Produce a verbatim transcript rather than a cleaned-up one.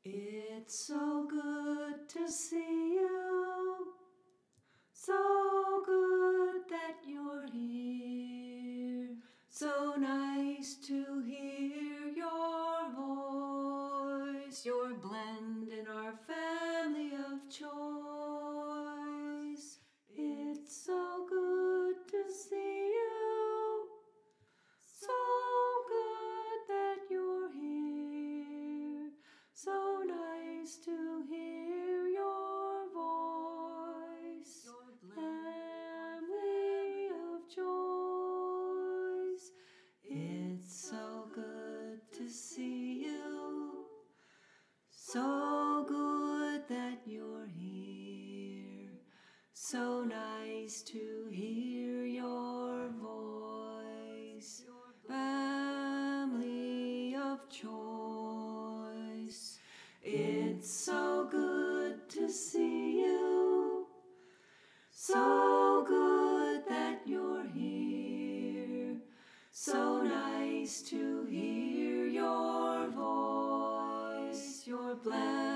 It's so good to see you, so good that you're here, so nice to hear your voice. You're a blend in our family of choice. It's so good to see you, so good that you're here, so nice to hear your voice. Your family of choice. It's so good to see you, so good that you're here, so nice to hear your voice. Your family of choice. It's so good to see you, so good that you're here, so nice to hear your voice. Your blessed